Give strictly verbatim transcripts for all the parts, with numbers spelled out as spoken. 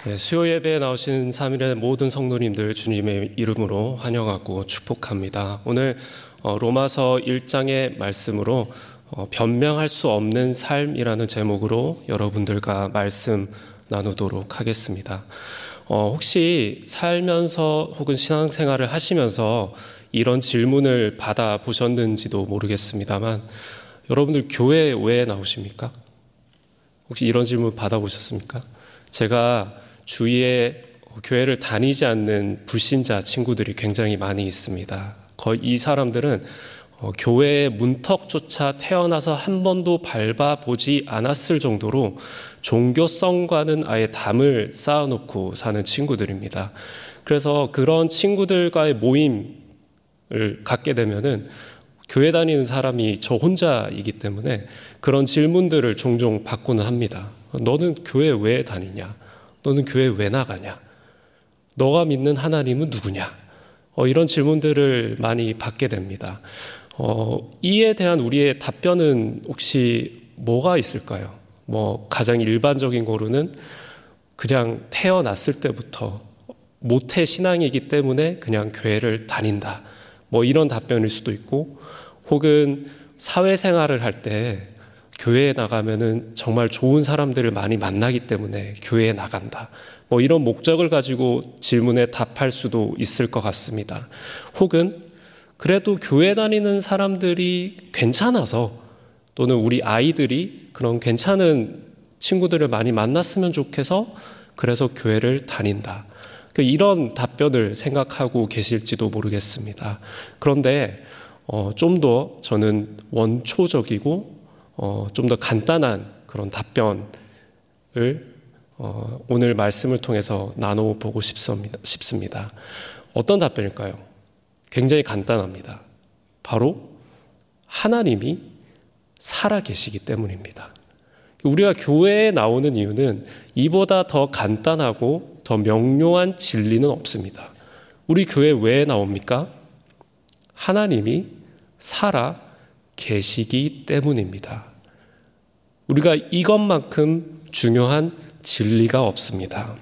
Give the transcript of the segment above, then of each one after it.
네, 수요 예배에 나오신 삼일의 모든 성도님들 주님의 이름으로 환영하고 축복합니다. 오늘 어, 로마서 일 장의 말씀으로 어, 변명할 수 없는 삶이라는 제목으로 여러분들과 말씀 나누도록 하겠습니다. 어, 혹시 살면서 혹은 신앙생활을 하시면서 이런 질문을 받아보셨는지도 모르겠습니다만 여러분들 교회에 왜 나오십니까? 혹시 이런 질문 받아보셨습니까? 제가 주위에 교회를 다니지 않는 불신자 친구들이 굉장히 많이 있습니다. 거의 이 사람들은 어, 교회의 문턱조차 태어나서 한 번도 밟아보지 않았을 정도로 종교성과는 아예 담을 쌓아놓고 사는 친구들입니다. 그래서 그런 친구들과의 모임을 갖게 되면은 교회 다니는 사람이 저 혼자이기 때문에 그런 질문들을 종종 받고는 합니다. 너는 교회 왜 다니냐? 너는 교회 왜 나가냐? 너가 믿는 하나님은 누구냐? 어, 이런 질문들을 많이 받게 됩니다. 어, 이에 대한 우리의 답변은 혹시 뭐가 있을까요? 뭐 가장 일반적인 거로는 그냥 태어났을 때부터 모태 신앙이기 때문에 그냥 교회를 다닌다. 뭐 이런 답변일 수도 있고, 혹은 사회생활을 할 때 교회에 나가면은 정말 좋은 사람들을 많이 만나기 때문에 교회에 나간다. 뭐 이런 목적을 가지고 질문에 답할 수도 있을 것 같습니다. 혹은 그래도 교회 다니는 사람들이 괜찮아서, 또는 우리 아이들이 그런 괜찮은 친구들을 많이 만났으면 좋겠어 그래서 교회를 다닌다. 이런 답변을 생각하고 계실지도 모르겠습니다. 그런데 어, 좀 더 저는 원초적이고 어, 좀 더 간단한 그런 답변을 어, 오늘 말씀을 통해서 나눠보고 싶습니다. 싶습니다. 어떤 답변일까요? 굉장히 간단합니다. 바로 하나님이 살아계시기 때문입니다. 우리가 교회에 나오는 이유는 이보다 더 간단하고 더 명료한 진리는 없습니다. 우리 교회 왜 나옵니까? 하나님이 살아 계시기 때문입니다. 우리가 이것만큼 중요한 진리가 없습니다.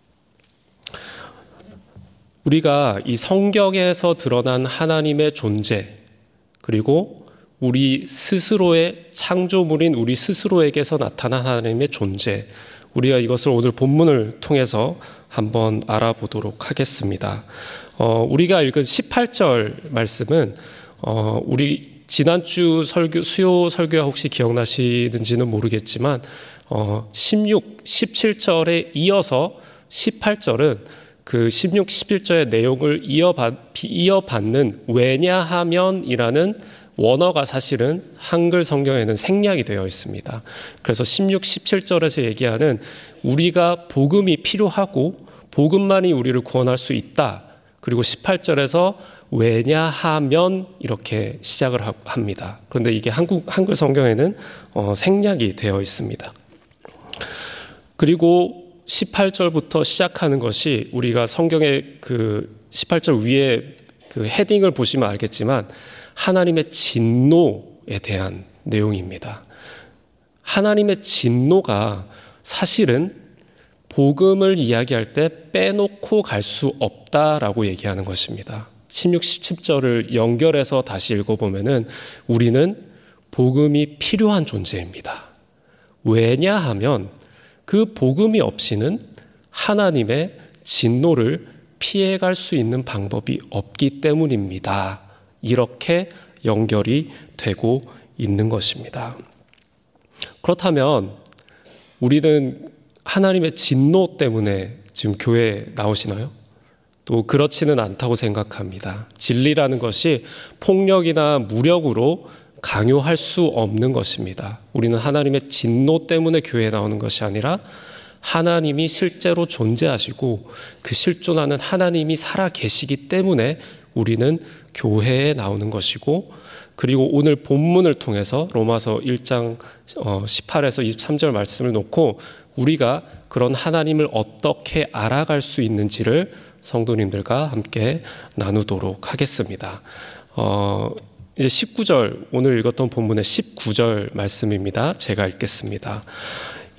우리가 이 성경에서 드러난 하나님의 존재, 그리고 우리 스스로의 창조물인 우리 스스로에게서 나타난 하나님의 존재, 우리가 이것을 오늘 본문을 통해서 한번 알아보도록 하겠습니다. 어, 우리가 읽은 십팔 절 말씀은 어, 우리 지난주 설교, 수요 설교가 혹시 기억나시는지는 모르겠지만 어, 십육, 십칠 절에 이어서 십팔 절은 그 십육, 십칠 절의 내용을 이어받, 이어받는 왜냐하면이라는 원어가 사실은 한글 성경에는 생략이 되어 있습니다. 그래서 십육, 십칠 절에서 얘기하는 우리가 복음이 필요하고 복음만이 우리를 구원할 수 있다. 그리고 십팔 절에서 왜냐하면 이렇게 시작을 합니다. 그런데 이게 한국, 한글 성경에는 어, 생략이 되어 있습니다. 그리고 십팔 절부터 시작하는 것이 우리가 성경의 그 십팔 절 위에 그 헤딩을 보시면 알겠지만 하나님의 진노에 대한 내용입니다. 하나님의 진노가 사실은 복음을 이야기할 때 빼놓고 갈 수 없다라고 얘기하는 것입니다. 십육, 십칠 절을 연결해서 다시 읽어보면은 우리는 복음이 필요한 존재입니다. 왜냐하면 그 복음이 없이는 하나님의 진노를 피해갈 수 있는 방법이 없기 때문입니다. 이렇게 연결이 되고 있는 것입니다. 그렇다면 우리는 하나님의 진노 때문에 지금 교회에 나오시나요? 또 그렇지는 않다고 생각합니다. 진리라는 것이 폭력이나 무력으로 강요할 수 없는 것입니다. 우리는 하나님의 진노 때문에 교회에 나오는 것이 아니라 하나님이 실제로 존재하시고 그 실존하는 하나님이 살아 계시기 때문에 우리는 교회에 나오는 것이고, 그리고 오늘 본문을 통해서 로마서 일 장 십팔에서 이십삼 절 말씀을 놓고 우리가 그런 하나님을 어떻게 알아갈 수 있는지를 성도님들과 함께 나누도록 하겠습니다. 어, 이제 십구 절, 오늘 읽었던 본문의 십구 절 말씀입니다. 제가 읽겠습니다.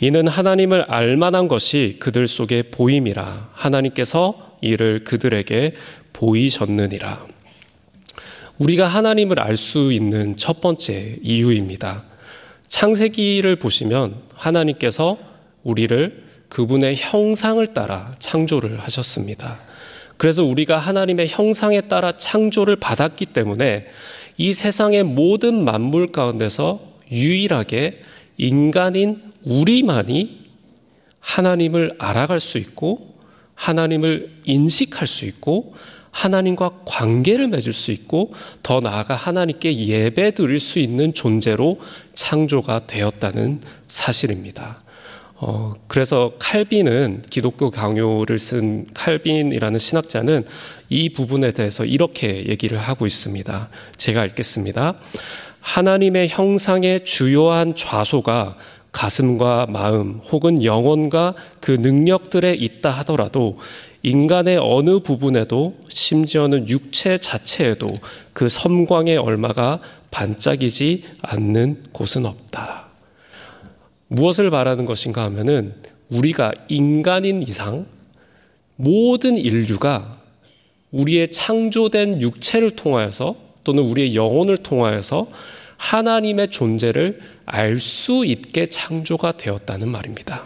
이는 하나님을 알만한 것이 그들 속에 보임이라. 하나님께서 이를 그들에게 보이셨느니라. 우리가 하나님을 알 수 있는 첫 번째 이유입니다. 창세기를 보시면 하나님께서 우리를 그분의 형상을 따라 창조를 하셨습니다. 그래서 우리가 하나님의 형상에 따라 창조를 받았기 때문에 이 세상의 모든 만물 가운데서 유일하게 인간인 우리만이 하나님을 알아갈 수 있고 하나님을 인식할 수 있고 하나님과 관계를 맺을 수 있고 더 나아가 하나님께 예배 드릴 수 있는 존재로 창조가 되었다는 사실입니다. 어, 그래서 칼빈은, 기독교 강요를 쓴 칼빈이라는 신학자는 이 부분에 대해서 이렇게 얘기를 하고 있습니다. 제가 읽겠습니다. 하나님의 형상의 주요한 좌소가 가슴과 마음 혹은 영혼과 그 능력들에 있다 하더라도 인간의 어느 부분에도 심지어는 육체 자체에도 그 섬광의 얼마가 반짝이지 않는 곳은 없다. 무엇을 말하는 것인가 하면은 우리가 인간인 이상 모든 인류가 우리의 창조된 육체를 통하여서 또는 우리의 영혼을 통하여서 하나님의 존재를 알 수 있게 창조가 되었다는 말입니다.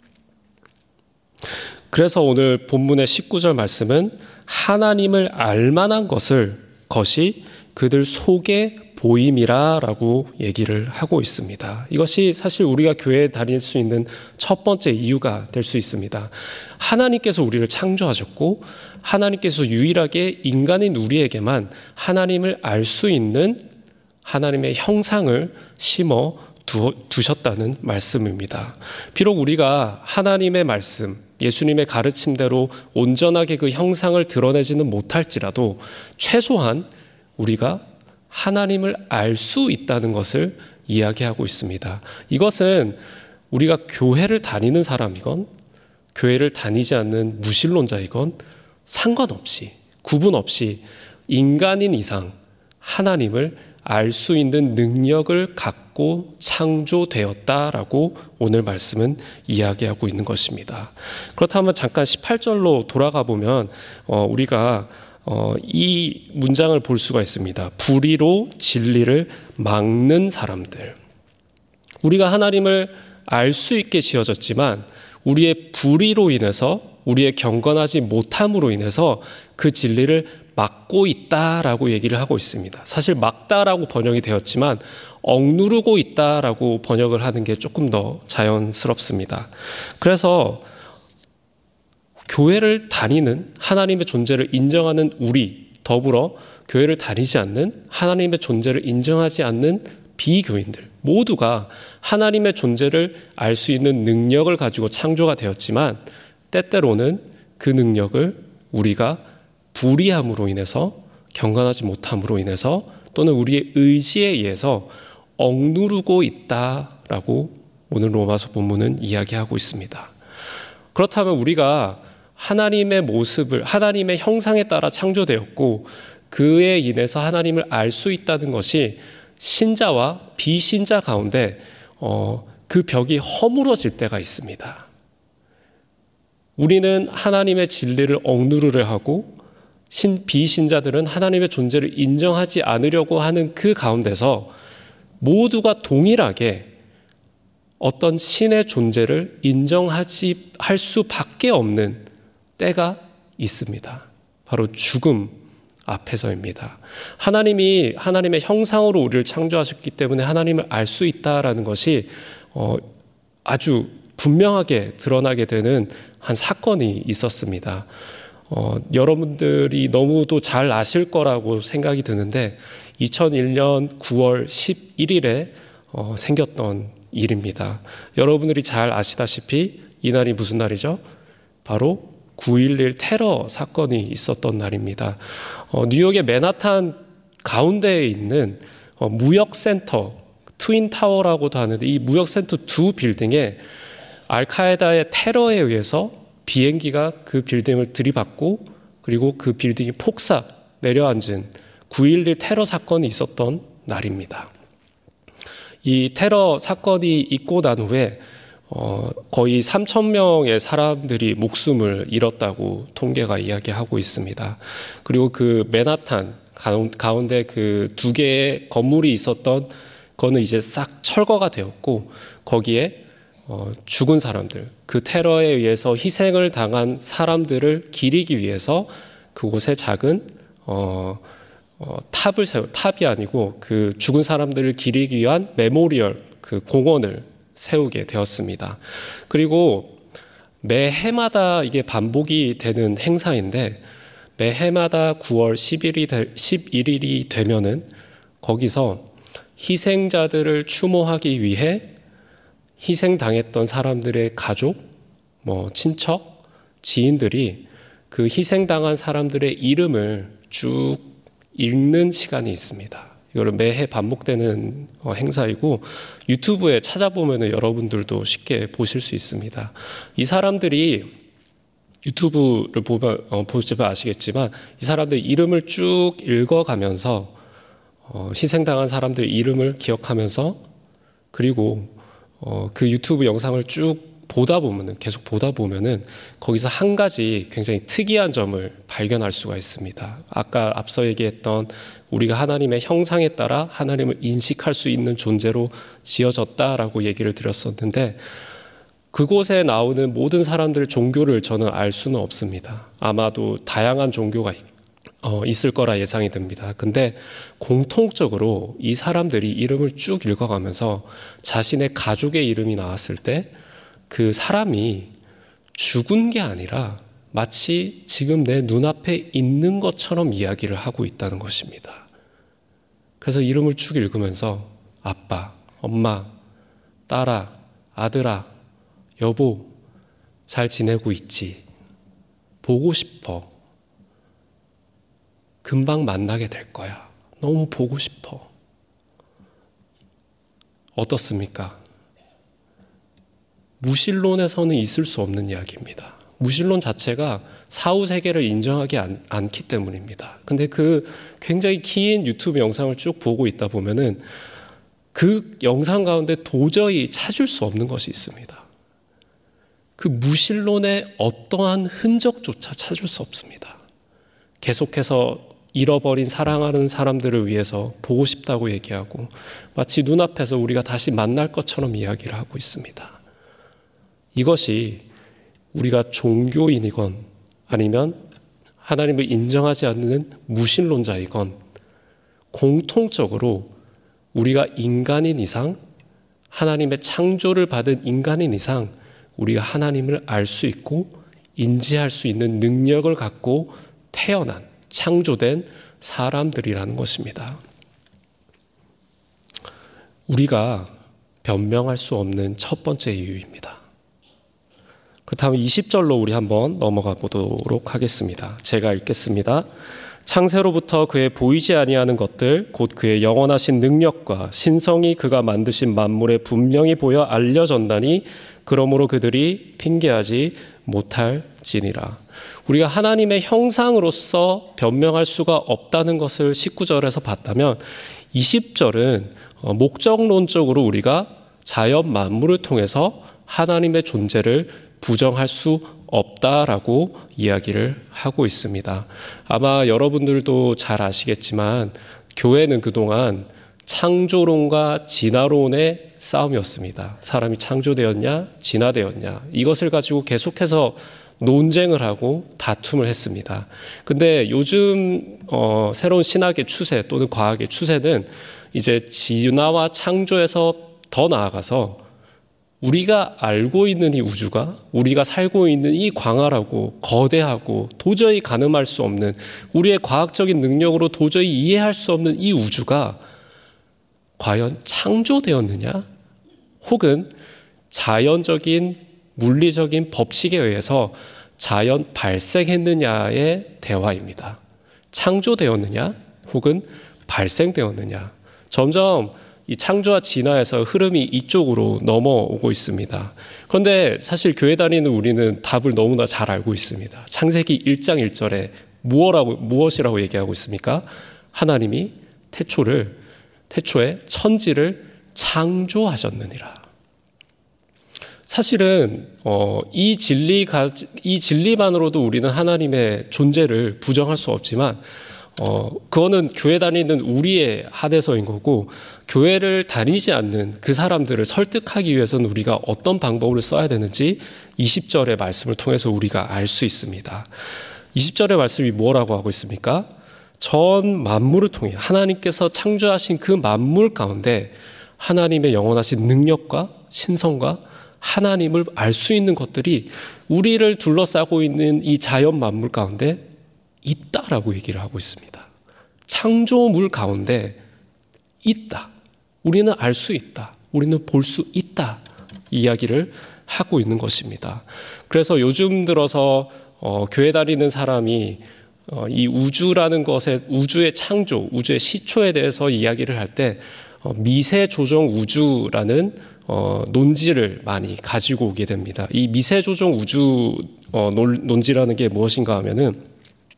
그래서 오늘 본문의 십구 절 말씀은 하나님을 알만한 것을 것이 그들 속에 보임이라 라고 얘기를 하고 있습니다. 이것이 사실 우리가 교회에 다닐 수 있는 첫 번째 이유가 될 수 있습니다. 하나님께서 우리를 창조하셨고 하나님께서 유일하게 인간인 우리에게만 하나님을 알 수 있는 하나님의 형상을 심어 두, 두셨다는 말씀입니다. 비록 우리가 하나님의 말씀, 예수님의 가르침대로 온전하게 그 형상을 드러내지는 못할지라도 최소한 우리가 하나님을 알 수 있다는 것을 이야기하고 있습니다. 이것은 우리가 교회를 다니는 사람이건 교회를 다니지 않는 무신론자이건 상관없이, 구분 없이 인간인 이상 하나님을 알 수 있는 능력을 갖고 창조되었다라고 오늘 말씀은 이야기하고 있는 것입니다. 그렇다면 잠깐 십팔 절로 돌아가 보면 어, 우리가 어, 이 문장을 볼 수가 있습니다. 불의로 진리를 막는 사람들. 우리가 하나님을 알 수 있게 지어졌지만 우리의 불의로 인해서, 우리의 경건하지 못함으로 인해서 그 진리를 막고 있다라고 얘기를 하고 있습니다. 사실 막다라고 번역이 되었지만 억누르고 있다라고 번역을 하는 게 조금 더 자연스럽습니다. 그래서 교회를 다니는, 하나님의 존재를 인정하는 우리, 더불어 교회를 다니지 않는, 하나님의 존재를 인정하지 않는 비교인들 모두가 하나님의 존재를 알 수 있는 능력을 가지고 창조가 되었지만 때때로는 그 능력을 우리가 불의함으로 인해서, 경건하지 못함으로 인해서 또는 우리의 의지에 의해서 억누르고 있다라고 오늘 로마서 본문은 이야기하고 있습니다. 그렇다면 우리가 하나님의 모습을, 하나님의 형상에 따라 창조되었고 그에 인해서 하나님을 알 수 있다는 것이 신자와 비신자 가운데 어, 그 벽이 허물어질 때가 있습니다. 우리는 하나님의 진리를 억누르려 하고 신, 비신자들은 하나님의 존재를 인정하지 않으려고 하는 그 가운데서 모두가 동일하게 어떤 신의 존재를 인정하지 할 수밖에 없는 때가 있습니다. 바로 죽음 앞에서입니다. 하나님이 하나님의 형상으로 우리를 창조하셨기 때문에 하나님을 알 수 있다라는 것이 어, 아주 분명하게 드러나게 되는 한 사건이 있었습니다. 어, 여러분들이 너무도 잘 아실 거라고 생각이 드는데 이천일 년 구월 십일일에 어, 생겼던 일입니다. 여러분들이 잘 아시다시피 이 날이 무슨 날이죠? 바로 구일일 테러 사건이 있었던 날입니다. 어, 뉴욕의 맨하탄 가운데에 있는 어, 무역센터, 트윈타워라고도 하는데 이 무역센터 두 빌딩에 알카에다의 테러에 의해서 비행기가 그 빌딩을 들이받고 그리고 그 빌딩이 폭삭 내려앉은 구일일 테러 사건이 있었던 날입니다. 이 테러 사건이 있고 난 후에 어, 거의 삼천 명의 사람들이 목숨을 잃었다고 통계가 이야기하고 있습니다. 그리고 그 맨하탄 가운데 그 두 개의 건물이 있었던 거는 이제 싹 철거가 되었고, 거기에 어, 죽은 사람들, 그 테러에 의해서 희생을 당한 사람들을 기리기 위해서 그곳에 작은 어, 어, 탑을 세우, 탑이 아니고 그 죽은 사람들을 기리기 위한 메모리얼, 그 공원을 세우게 되었습니다. 그리고 매해마다 이게 반복이 되는 행사인데, 매해마다 구월 십일일이 되면은 거기서 희생자들을 추모하기 위해 희생당했던 사람들의 가족, 뭐 친척, 지인들이 그 희생당한 사람들의 이름을 쭉 읽는 시간이 있습니다. 이거는 매해 반복되는 행사이고, 유튜브에 찾아보면 여러분들도 쉽게 보실 수 있습니다. 이 사람들이 유튜브를 보면, 어, 보시면 아시겠지만, 이 사람들 이름을 쭉 읽어가면서 어, 희생당한 사람들 이름을 기억하면서, 그리고 어, 그 유튜브 영상을 쭉 보다 보면은, 계속 보다 보면은 거기서 한 가지 굉장히 특이한 점을 발견할 수가 있습니다. 아까 앞서 얘기했던 우리가 하나님의 형상에 따라 하나님을 인식할 수 있는 존재로 지어졌다라고 얘기를 드렸었는데, 그곳에 나오는 모든 사람들의 종교를 저는 알 수는 없습니다. 아마도 다양한 종교가 어, 있을 거라 예상이 됩니다. 근데 공통적으로 이 사람들이 이름을 쭉 읽어가면서 자신의 가족의 이름이 나왔을 때 그 사람이 죽은 게 아니라 마치 지금 내 눈앞에 있는 것처럼 이야기를 하고 있다는 것입니다. 그래서 이름을 쭉 읽으면서 아빠, 엄마, 딸아, 아들아, 여보, 잘 지내고 있지? 보고 싶어. 금방 만나게 될 거야. 너무 보고 싶어. 어떻습니까? 무신론에서는 있을 수 없는 이야기입니다. 무신론 자체가 사후세계를 인정하지 않, 않기 때문입니다. 근데 그 굉장히 긴 유튜브 영상을 쭉 보고 있다 보면은 그 영상 가운데 도저히 찾을 수 없는 것이 있습니다. 그 무신론의 어떠한 흔적조차 찾을 수 없습니다. 계속해서 잃어버린 사랑하는 사람들을 위해서 보고 싶다고 얘기하고, 마치 눈앞에서 우리가 다시 만날 것처럼 이야기를 하고 있습니다. 이것이 우리가 종교인이건 아니면 하나님을 인정하지 않는 무신론자이건 공통적으로 우리가 인간인 이상, 하나님의 창조를 받은 인간인 이상 우리가 하나님을 알 수 있고 인지할 수 있는 능력을 갖고 태어난, 창조된 사람들이라는 것입니다. 우리가 변명할 수 없는 첫 번째 이유입니다. 그렇다면 이십 절로 우리 한번 넘어가 보도록 하겠습니다. 제가 읽겠습니다. 창세로부터 그의 보이지 아니하는 것들 곧 그의 영원하신 능력과 신성이 그가 만드신 만물에 분명히 보여 알려졌나니 그러므로 그들이 핑계하지 못할지니라. 우리가 하나님의 형상으로서 변명할 수가 없다는 것을 십구 절에서 봤다면, 이십 절은 목적론적으로 우리가 자연 만물을 통해서 하나님의 존재를 부정할 수 없다라고 이야기를 하고 있습니다. 아마 여러분들도 잘 아시겠지만 교회는 그동안 창조론과 진화론의 싸움이었습니다. 사람이 창조되었냐 진화되었냐, 이것을 가지고 계속해서 논쟁을 하고 다툼을 했습니다. 근데 요즘 어, 새로운 신학의 추세 또는 과학의 추세는 이제 진화와 창조에서 더 나아가서 우리가 알고 있는 이 우주가, 우리가 살고 있는 이 광활하고 거대하고 도저히 가늠할 수 없는, 우리의 과학적인 능력으로 도저히 이해할 수 없는 이 우주가 과연 창조되었느냐, 혹은 자연적인 물리적인 법칙에 의해서 자연 발생했느냐의 대화입니다. 창조되었느냐 혹은 발생되었느냐. 점점 이 창조와 진화에서 흐름이 이쪽으로 넘어오고 있습니다. 그런데 사실 교회 다니는 우리는 답을 너무나 잘 알고 있습니다. 창세기 일 장 일 절에 무엇이라고, 무엇이라고 얘기하고 있습니까? 하나님이 태초를, 태초에 천지를 창조하셨느니라. 사실은 어, 이 진리가 이 진리만으로도 우리는 하나님의 존재를 부정할 수 없지만 어, 그거는 교회 다니는 우리의 한해서인 거고, 교회를 다니지 않는 그 사람들을 설득하기 위해서는 우리가 어떤 방법을 써야 되는지 이십 절의 말씀을 통해서 우리가 알 수 있습니다. 이십 절의 말씀이 뭐라고 하고 있습니까? 전 만물을 통해 하나님께서 창조하신 그 만물 가운데 하나님의 영원하신 능력과 신성과 하나님을 알 수 있는 것들이 우리를 둘러싸고 있는 이 자연 만물 가운데 있다라고 얘기를 하고 있습니다. 창조물 가운데 있다. 우리는 알 수 있다. 우리는 볼 수 있다. 이야기를 하고 있는 것입니다. 그래서 요즘 들어서 어, 교회 다니는 사람이 어, 이 우주라는 것에, 우주의 창조, 우주의 시초에 대해서 이야기를 할 때 어, 미세 조정 우주라는 어, 논지를 많이 가지고 오게 됩니다. 이 미세 조정 우주 어, 논지라는 게 무엇인가 하면은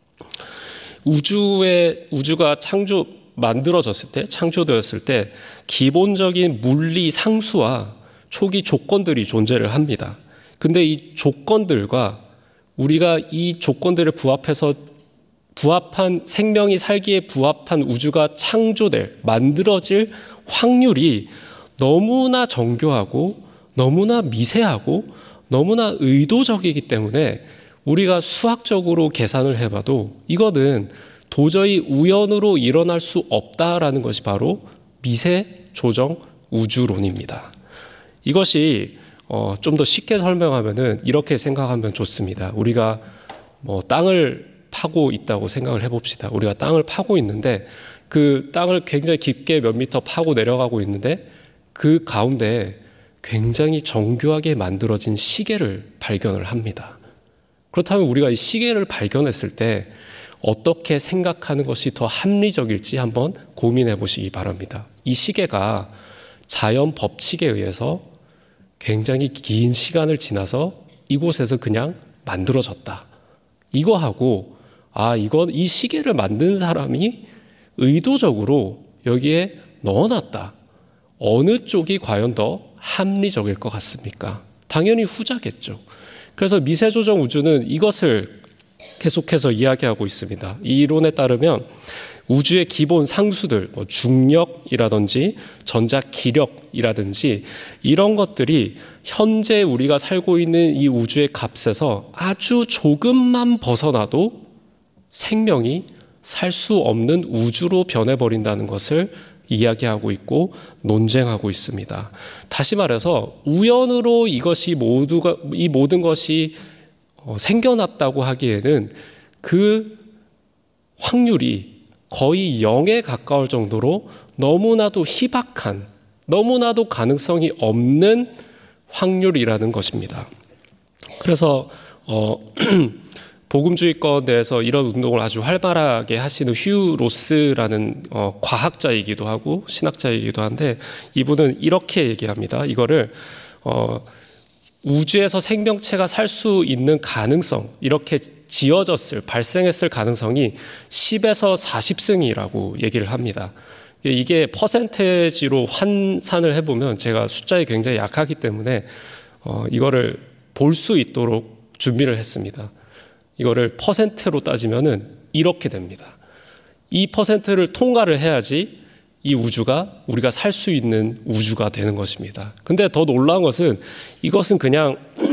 우주의, 우주가 창조, 만들어졌을 때, 창조되었을 때, 기본적인 물리 상수와 초기 조건들이 존재를 합니다. 근데 이 조건들과 우리가 이 조건들을 부합해서, 부합한, 생명이 살기에 부합한 우주가 창조될, 만들어질 확률이 너무나 정교하고, 너무나 미세하고, 너무나 의도적이기 때문에 우리가 수학적으로 계산을 해봐도 이거는 도저히 우연으로 일어날 수 없다라는 것이 바로 미세 조정 우주론입니다. 이것이 어, 좀 더 쉽게 설명하면은 이렇게 생각하면 좋습니다. 우리가 뭐 땅을 파고 있다고 생각을 해봅시다. 우리가 땅을 파고 있는데 그 땅을 굉장히 깊게 몇 미터 파고 내려가고 있는데 그 가운데 굉장히 정교하게 만들어진 시계를 발견을 합니다. 그렇다면 우리가 이 시계를 발견했을 때 어떻게 생각하는 것이 더 합리적일지 한번 고민해 보시기 바랍니다. 이 시계가 자연 법칙에 의해서 굉장히 긴 시간을 지나서 이곳에서 그냥 만들어졌다. 이거하고 아, 이건 이 시계를 만든 사람이 의도적으로 여기에 넣어놨다. 어느 쪽이 과연 더 합리적일 것 같습니까? 당연히 후자겠죠. 그래서 미세조정 우주는 이것을 계속해서 이야기하고 있습니다. 이 이론에 따르면 우주의 기본 상수들, 뭐 중력이라든지 전자기력이라든지 이런 것들이 현재 우리가 살고 있는 이 우주의 값에서 아주 조금만 벗어나도 생명이 살 수 없는 우주로 변해버린다는 것을 이야기하고 있고 논쟁하고 있습니다. 다시 말해서 우연으로 이것이 모두가 이 모든 것이 생겨났다고 하기에는 그 확률이 거의 영에 가까울 정도로 너무나도 희박한, 너무나도 가능성이 없는 확률이라는 것입니다. 그래서 어, 복음주의권 내에서 이런 운동을 아주 활발하게 하시는 휴 로스라는 어, 과학자이기도 하고 신학자이기도 한데 이분은 이렇게 얘기합니다. 이거를 어, 우주에서 생명체가 살 수 있는 가능성, 이렇게 지어졌을, 발생했을 가능성이 십에서 사십 승이라고 얘기를 합니다. 이게 퍼센테지로 환산을 해보면 제가 숫자에 굉장히 약하기 때문에 어, 이거를 볼 수 있도록 준비를 했습니다. 이거를 퍼센트로 따지면은 이렇게 됩니다. 이 퍼센트를 통과를 해야지 이 우주가 우리가 살 수 있는 우주가 되는 것입니다. 근데 더 놀라운 것은 이것은 그냥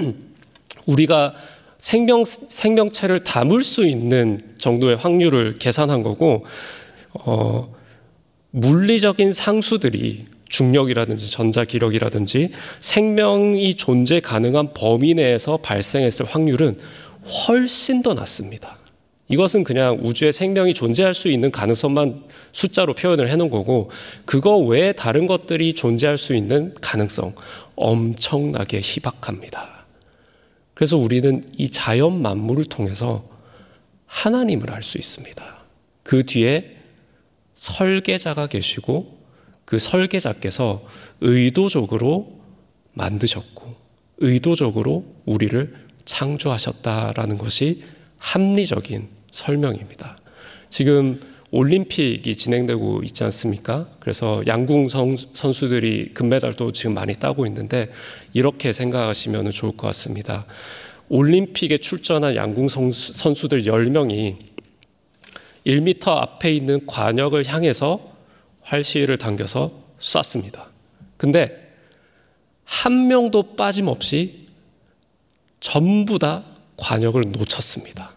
우리가 생명, 생명체를 담을 수 있는 정도의 확률을 계산한 거고, 어, 물리적인 상수들이 중력이라든지 전자기력이라든지 생명이 존재 가능한 범위 내에서 발생했을 확률은 훨씬 더 낮습니다. 이것은 그냥 우주에 생명이 존재할 수 있는 가능성만 숫자로 표현을 해놓은 거고, 그거 외에 다른 것들이 존재할 수 있는 가능성 엄청나게 희박합니다. 그래서 우리는 이 자연 만물을 통해서 하나님을 알 수 있습니다. 그 뒤에 설계자가 계시고 그 설계자께서 의도적으로 만드셨고 의도적으로 우리를 창조하셨다라는 것이 합리적인 설명입니다. 지금 올림픽이 진행되고 있지 않습니까? 그래서 양궁 선수들이 금메달도 지금 많이 따고 있는데 이렇게 생각하시면 좋을 것 같습니다. 올림픽에 출전한 양궁 선수들 열 명이 일 미터 앞에 있는 관역을 향해서 활시위를 당겨서 쐈습니다. 근데 한 명도 빠짐없이 전부 다 관역을 놓쳤습니다.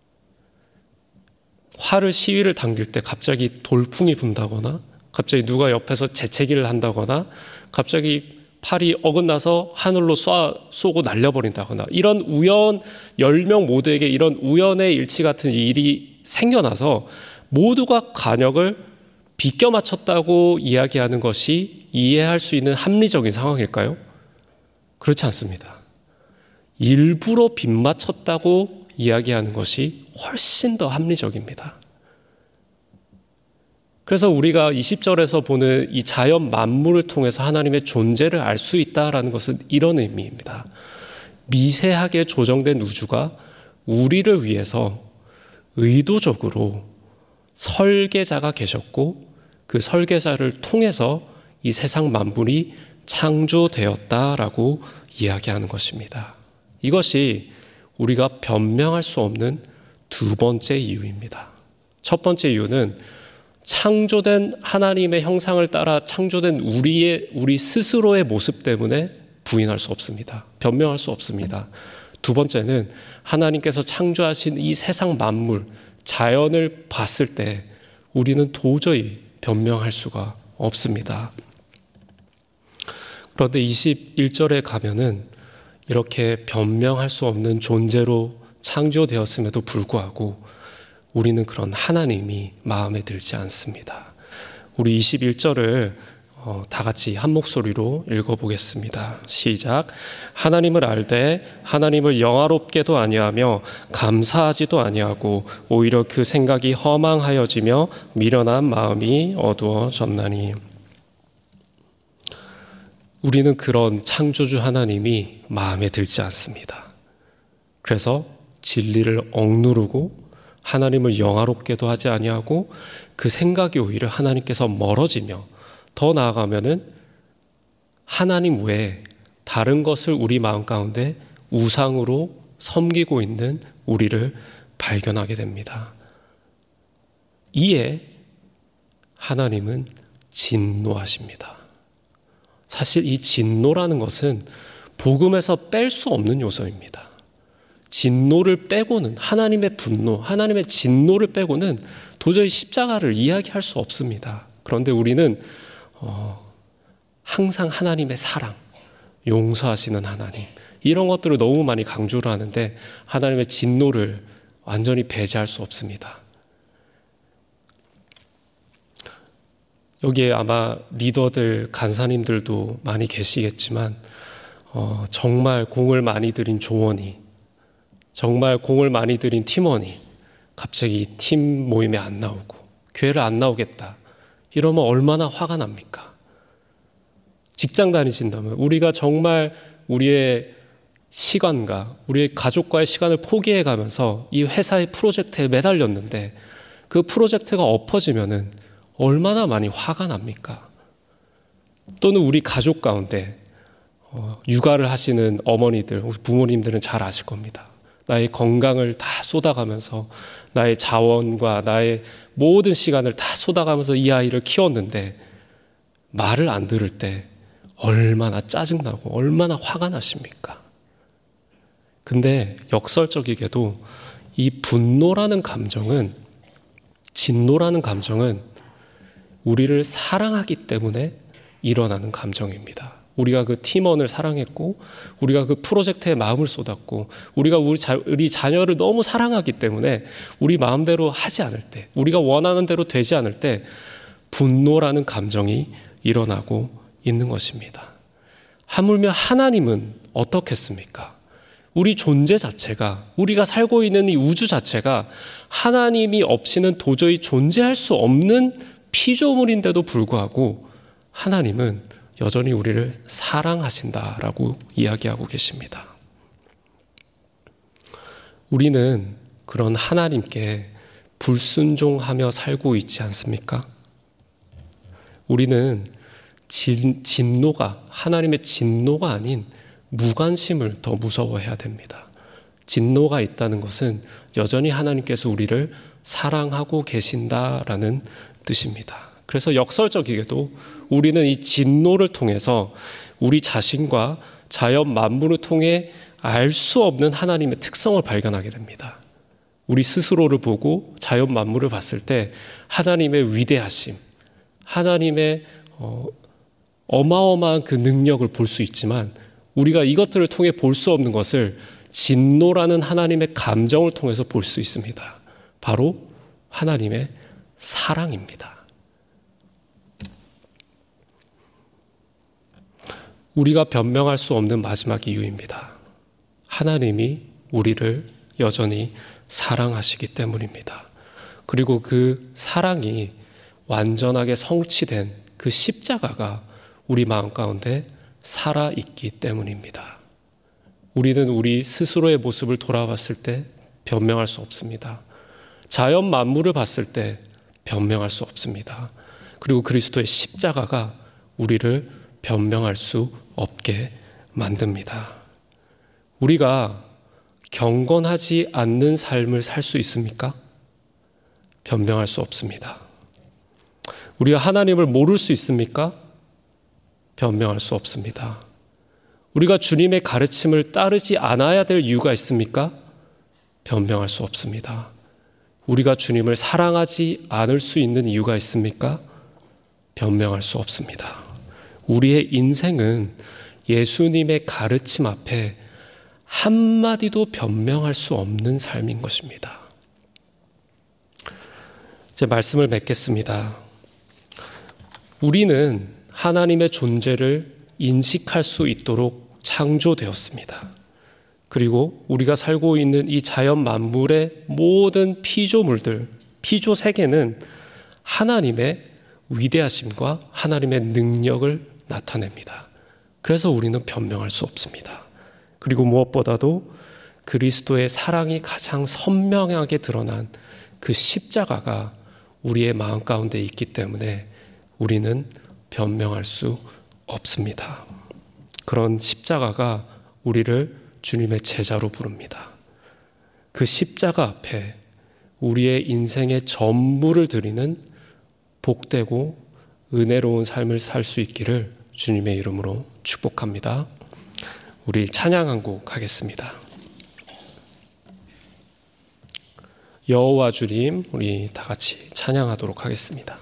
활을 시위를 당길 때 갑자기 돌풍이 분다거나 갑자기 누가 옆에서 재채기를 한다거나 갑자기 팔이 어긋나서 하늘로 쏴, 쏘고 날려버린다거나 이런 우연, 열 명 모두에게 이런 우연의 일치 같은 일이 생겨나서 모두가 관역을 비껴 맞췄다고 이야기하는 것이 이해할 수 있는 합리적인 상황일까요? 그렇지 않습니다. 일부러 빗맞췄다고 이야기하는 것이 훨씬 더 합리적입니다. 그래서 우리가 이십 절에서 보는 이 자연 만물을 통해서 하나님의 존재를 알 수 있다라는 것은 이런 의미입니다. 미세하게 조정된 우주가 우리를 위해서 의도적으로 설계자가 계셨고 그 설계자를 통해서 이 세상 만물이 창조되었다라고 이야기하는 것입니다. 이것이 우리가 변명할 수 없는 두 번째 이유입니다. 첫 번째 이유는 창조된 하나님의 형상을 따라 창조된 우리의 우리 스스로의 모습 때문에 부인할 수 없습니다. 변명할 수 없습니다. 두 번째는 하나님께서 창조하신 이 세상 만물, 자연을 봤을 때 우리는 도저히 변명할 수가 없습니다. 그런데 이십일 절에 가면은 이렇게 변명할 수 없는 존재로 창조되었음에도 불구하고 우리는 그런 하나님이 마음에 들지 않습니다. 우리 이십일 절을 어, 다 같이 한 목소리로 읽어보겠습니다. 시작. 하나님을 알되 하나님을 영화롭게도 아니하며 감사하지도 아니하고 오히려 그 생각이 허망하여지며 미련한 마음이 어두워졌나니. 우리는 그런 창조주 하나님이 마음에 들지 않습니다. 그래서 진리를 억누르고 하나님을 영화롭게도 하지 아니하고 그 생각이 오히려 하나님께서 멀어지며 더 나아가면은 하나님 외에 다른 것을 우리 마음 가운데 우상으로 섬기고 있는 우리를 발견하게 됩니다. 이에 하나님은 진노하십니다. 사실 이 진노라는 것은 복음에서 뺄 수 없는 요소입니다. 진노를 빼고는 하나님의 분노, 하나님의 진노를 빼고는 도저히 십자가를 이야기할 수 없습니다. 그런데 우리는 어, 항상 하나님의 사랑, 용서하시는 하나님 이런 것들을 너무 많이 강조를 하는데 하나님의 진노를 완전히 배제할 수 없습니다. 여기에 아마 리더들, 간사님들도 많이 계시겠지만 어, 정말 공을 많이 들인 조원이, 정말 공을 많이 들인 팀원이 갑자기 팀 모임에 안 나오고 교회를 안 나오겠다 이러면 얼마나 화가 납니까? 직장 다니신다면 우리가 정말 우리의 시간과 우리의 가족과의 시간을 포기해가면서 이 회사의 프로젝트에 매달렸는데 그 프로젝트가 엎어지면은 얼마나 많이 화가 납니까? 또는 우리 가족 가운데 어, 육아를 하시는 어머니들, 부모님들은 잘 아실 겁니다. 나의 건강을 다 쏟아가면서 나의 자원과 나의 모든 시간을 다 쏟아가면서 이 아이를 키웠는데 말을 안 들을 때 얼마나 짜증나고 얼마나 화가 나십니까? 근데 역설적이게도 이 분노라는 감정은, 진노라는 감정은 우리를 사랑하기 때문에 일어나는 감정입니다. 우리가 그 팀원을 사랑했고 우리가 그 프로젝트에 마음을 쏟았고 우리가 우리, 자, 우리 자녀를 너무 사랑하기 때문에 우리 마음대로 하지 않을 때, 우리가 원하는 대로 되지 않을 때 분노라는 감정이 일어나고 있는 것입니다. 하물며 하나님은 어떻겠습니까? 우리 존재 자체가, 우리가 살고 있는 이 우주 자체가 하나님이 없이는 도저히 존재할 수 없는 피조물인데도 불구하고 하나님은 여전히 우리를 사랑하신다라고 이야기하고 계십니다. 우리는 그런 하나님께 불순종하며 살고 있지 않습니까? 우리는 진, 진노가, 하나님의 진노가 아닌 무관심을 더 무서워해야 됩니다. 진노가 있다는 것은 여전히 하나님께서 우리를 사랑하고 계신다라는 뜻입니다. 그래서 역설적이게도 우리는 이 진노를 통해서 우리 자신과 자연 만물을 통해 알 수 없는 하나님의 특성을 발견하게 됩니다. 우리 스스로를 보고 자연 만물을 봤을 때 하나님의 위대하심, 하나님의 어, 어마어마한 그 능력을 볼 수 있지만 우리가 이것들을 통해 볼 수 없는 것을 진노라는 하나님의 감정을 통해서 볼 수 있습니다. 바로 하나님의 사랑입니다. 우리가 변명할 수 없는 마지막 이유입니다. 하나님이 우리를 여전히 사랑하시기 때문입니다. 그리고 그 사랑이 완전하게 성취된 그 십자가가 우리 마음 가운데 살아있기 때문입니다. 우리는 우리 스스로의 모습을 돌아봤을 때 변명할 수 없습니다. 자연 만물을 봤을 때 변명할 수 없습니다. 그리고 그리스도의 십자가가 우리를 변명할 수 없게 만듭니다. 우리가 경건하지 않는 삶을 살 수 있습니까? 변명할 수 없습니다. 우리가 하나님을 모를 수 있습니까? 변명할 수 없습니다. 우리가 주님의 가르침을 따르지 않아야 될 이유가 있습니까? 변명할 수 없습니다. 우리가 주님을 사랑하지 않을 수 있는 이유가 있습니까? 변명할 수 없습니다. 우리의 인생은 예수님의 가르침 앞에 한마디도 변명할 수 없는 삶인 것입니다. 제 말씀을 맺겠습니다. 우리는 하나님의 존재를 인식할 수 있도록 창조되었습니다. 그리고 우리가 살고 있는 이 자연 만물의 모든 피조물들, 피조 세계는 하나님의 위대하심과 하나님의 능력을 나타냅니다. 그래서 우리는 변명할 수 없습니다. 그리고 무엇보다도 그리스도의 사랑이 가장 선명하게 드러난 그 십자가가 우리의 마음 가운데 있기 때문에 우리는 변명할 수 없습니다. 그런 십자가가 우리를 주님의 제자로 부릅니다. 그 십자가 앞에 우리의 인생의 전부를 드리는 복되고 은혜로운 삶을 살 수 있기를 주님의 이름으로 축복합니다. 우리 찬양 한 곡 하겠습니다. 여호와 주님, 우리 다 같이 찬양하도록 하겠습니다.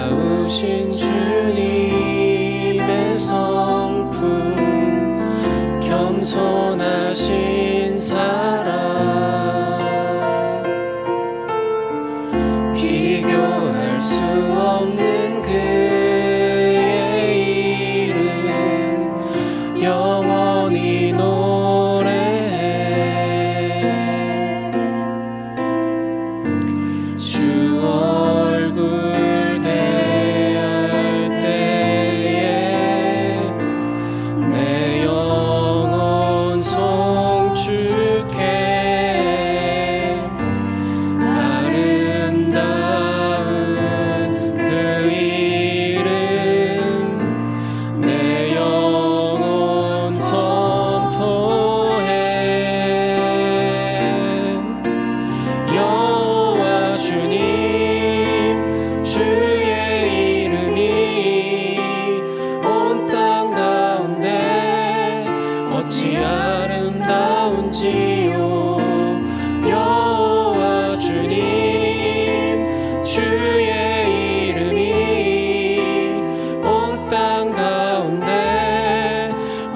아름다우신 주님의 성품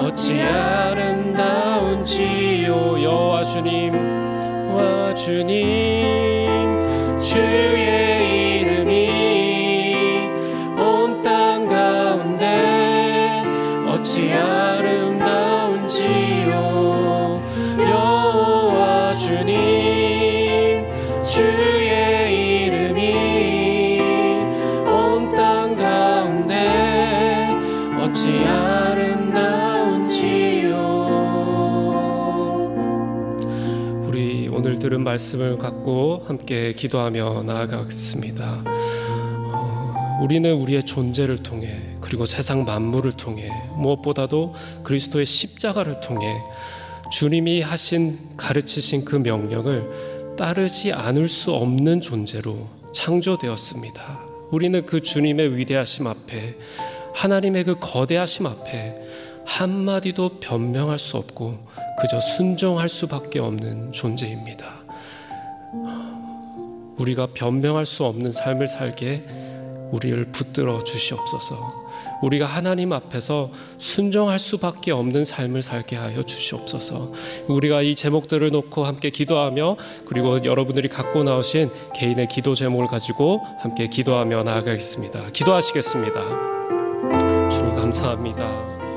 어찌 아름다운지요. 여호와 주님, 와 주님, 주의 이름이 온 땅 가운데 어찌 아름다운지요. 여호와 주님, 주의 이름이 온 땅 가운데 어찌 아름다운지요. 우리 오늘 들은 말씀을 갖고 함께 기도하며 나아가겠습니다. 어, 우리는 우리의 존재를 통해, 그리고 세상 만물을 통해, 무엇보다도 그리스도의 십자가를 통해 주님이 하신, 가르치신 그 명령을 따르지 않을 수 없는 존재로 창조되었습니다. 우리는 그 주님의 위대하심 앞에, 하나님의 그 거대하심 앞에 한마디도 변명할 수 없고 그저 순종할 수밖에 없는 존재입니다. 우리가 변명할 수 없는 삶을 살게 우리를 붙들어 주시옵소서. 우리가 하나님 앞에서 순종할 수밖에 없는 삶을 살게 하여 주시옵소서. 우리가 이 제목들을 놓고 함께 기도하며, 그리고 여러분들이 갖고 나오신 개인의 기도 제목을 가지고 함께 기도하며 나아가겠습니다. 기도하시겠습니다. 주님 감사합니다.